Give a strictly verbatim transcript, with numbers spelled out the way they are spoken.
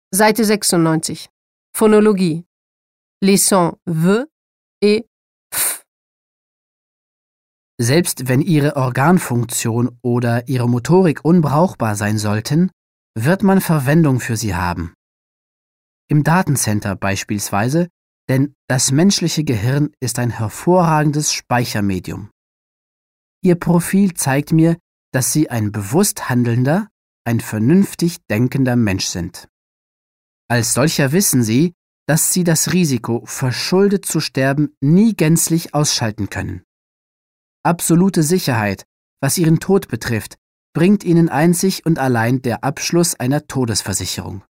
Seite sechsundneunzig. Phonologie. Les sons V et F. Selbst wenn Ihre Organfunktion oder Ihre Motorik unbrauchbar sein sollten, wird man Verwendung für sie haben. Im Datencenter beispielsweise, denn das menschliche Gehirn ist ein hervorragendes Speichermedium. Ihr Profil zeigt mir, dass Sie ein bewusst handelnder, ein vernünftig denkender Mensch sind. Als solcher wissen Sie, dass Sie das Risiko, verschuldet zu sterben, nie gänzlich ausschalten können. Absolute Sicherheit, was Ihren Tod betrifft, bringt Ihnen einzig und allein der Abschluss einer Todesversicherung.